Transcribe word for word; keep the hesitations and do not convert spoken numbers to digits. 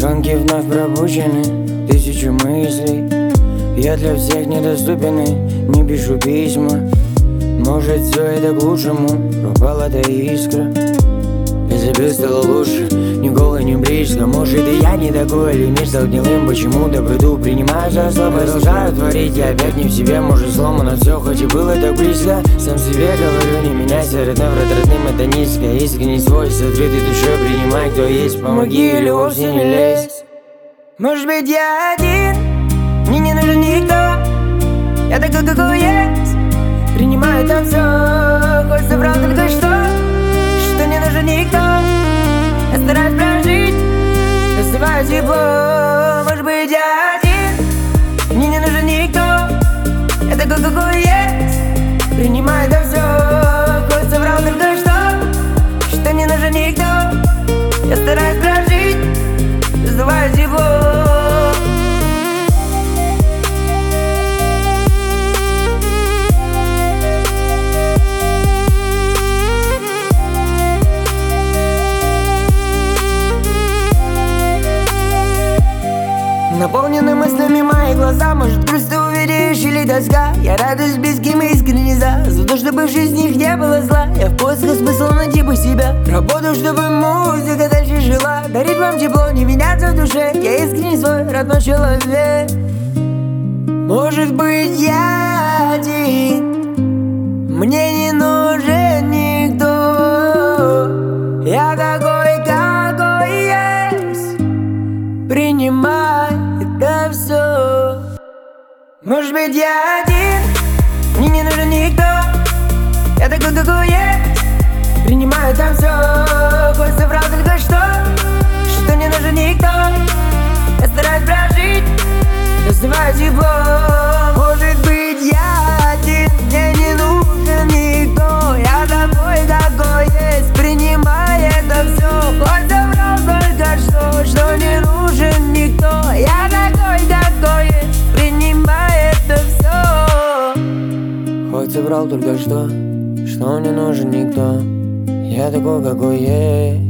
Звонки вновь пробужены, тысячу мыслей. Я для всех недоступен и не пишу письма. Может, все это к лучшему, пропала та искра. Я забил, стало лучше, ни голый, ни близко. Может, и я не такой, или мир стал гнилым. Почему-то приду, принимаю за слово. Продолжаю творить, я опять не в себе. Может, сломано все, хоть и было так близко. Сам себе говорю, не меняйся, родной, врат родным, это низко. Искренний свой, с открытой душой принимай, кто есть. Помоги или вовсе не лезь. Может быть, я один, мне не нужен никто. Я такой, какой есть, принимаю там все. Хоть соврал только что, что не нужен никто. Я стараюсь прожить, доставаю тепло. Может быть, я один, мне не нужен никто. Я такой, какой есть, принимаю там все. Хоть соврал только что, что не нужен никто. Я стараюсь прожить, доставаю тепло. Наполнены мыслями мои глаза. Может, просто увидишь или тоска. Я радуюсь близким и искренне за За то, чтобы в жизни их не было зла. Я в поисках смысла найти бы себя. Работаю, чтобы музыка дальше жила. Дарить вам тепло, не меняться в душе. Я искренне свой родной человек. Может быть, я один, мне не нужен никто. Я такой, какой есть, принимай это все. Может быть, я один, мне не нужен никто. Я такой, какой есть, принимаю там все. Хоть соврал только что, что не нужен никто. Я стараюсь прожить, доставаю тепло. Может быть, я один, мне не нужен никто. Я такой, какой есть, принимай это все. Хоть соврал только что, что не нужен никто. Я такой, какой есть, принимай это все. Хоть соврал только что, что не нужен никто. Я такой, какой есть.